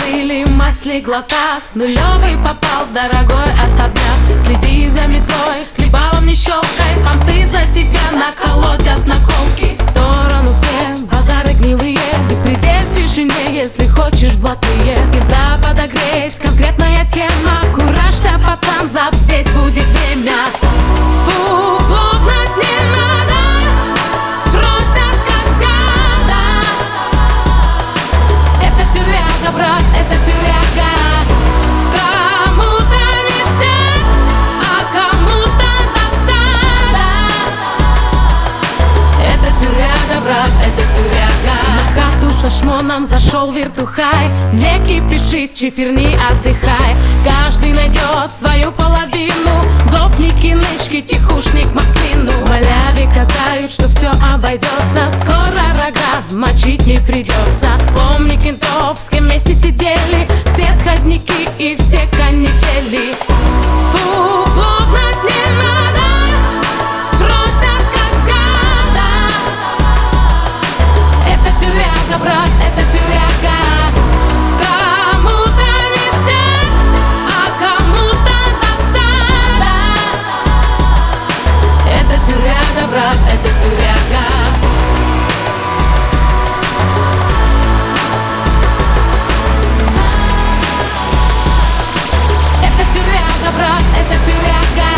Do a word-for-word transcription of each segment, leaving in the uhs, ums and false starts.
Говорили, масли глотак, нулевый попал в дорогой особняк. Следи за метлой, хлебалом не щелкай, понты за тебя наколотят на колки. В сторону все базары гнилые, беспредел в тишине, если хочешь блатные. Еда подогреть, конкретная тема, куражься, пацан, забздеть будет время. Фу, плотнать не надо, спросят как с гада. Это тюряга, брат, это тюряга. Кому-то ништяк, а кому-то засада. Это тюряга, брат, это тюряга. На хату со шмоном зашел вертухай, не кипишись, чефирни, отдыхай. Каждый найдет свою половину, гопники, нычки, тихушник, маслину. Малявы катают, что все обойдется, скоро рога мочить не придется. Помни кентов, с кем вместе сидели, все сходники и все канители. Фу, плотнать не надо, спросят как с гада. Это тюряга, брат, это тюряга. Кому-то ништяк, а кому-то засада. Это тюряга, брат, это тюряга. Это тюряга, брат, это тюряга.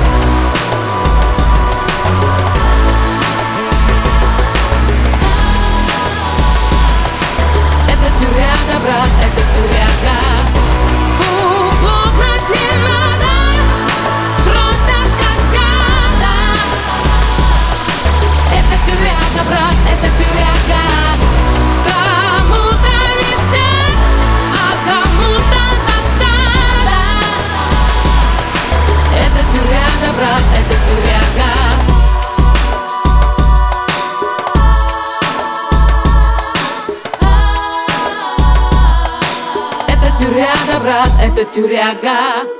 Это тюряга, брат, это тюряга. Фу, плотнать не надо, спросят как с гада. Это тюряга, брат, это тюряга. Кому-то ништяк, а кому-то засада. Это тюряга, брат, это тюряга. Это тюряга, брат, это тюряга.